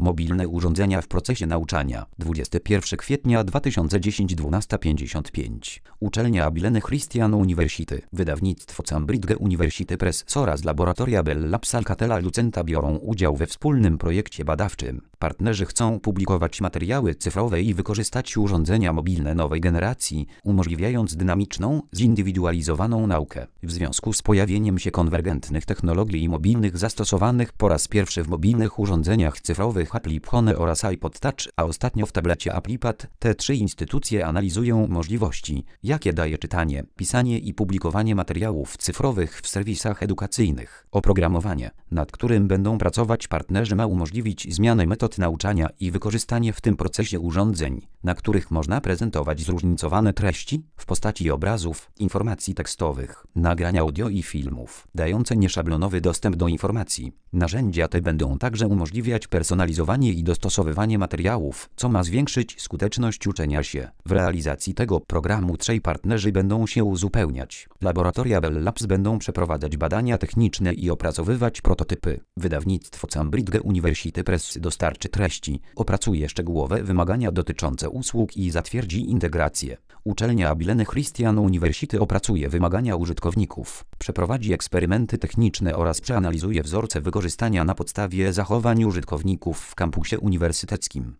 Mobilne urządzenia w procesie nauczania. 21 kwietnia 2010 12:55. Uczelnia Abilene Christian University, wydawnictwo Cambridge University Press oraz laboratoria Bell Labs Alcatela Lucenta biorą udział we wspólnym projekcie badawczym. Partnerzy chcą publikować materiały cyfrowe i wykorzystać urządzenia mobilne nowej generacji, umożliwiając dynamiczną, zindywidualizowaną naukę. W związku z pojawieniem się konwergentnych technologii i mobilnych zastosowanych po raz pierwszy w mobilnych urządzeniach cyfrowych Apple iPhone oraz iPod Touch, a ostatnio w tablecie Apple iPad, te trzy instytucje analizują możliwości, jakie daje czytanie, pisanie i publikowanie materiałów cyfrowych w serwisach edukacyjnych. Oprogramowanie, nad którym będą pracować partnerzy, ma umożliwić zmianę metod nauczania i wykorzystanie w tym procesie urządzeń, na których można prezentować zróżnicowane treści w postaci obrazów, informacji tekstowych, nagrań audio i filmów, dające nieszablonowy dostęp do informacji. Narzędzia te będą także umożliwiać personalizowanie i dostosowywanie materiałów, co ma zwiększyć skuteczność uczenia się. W realizacji tego programu trzej partnerzy będą się uzupełniać. Laboratoria Bell Labs będą przeprowadzać badania techniczne i opracowywać prototypy. Wydawnictwo Cambridge University Press dostarczy treści, opracuje szczegółowe wymagania dotyczące usług i zatwierdzi integrację. Uczelnia Abilene Christian University opracuje wymagania użytkowników, przeprowadzi eksperymenty techniczne oraz przeanalizuje wzorce wykorzystania na podstawie zachowań użytkowników w kampusie uniwersyteckim.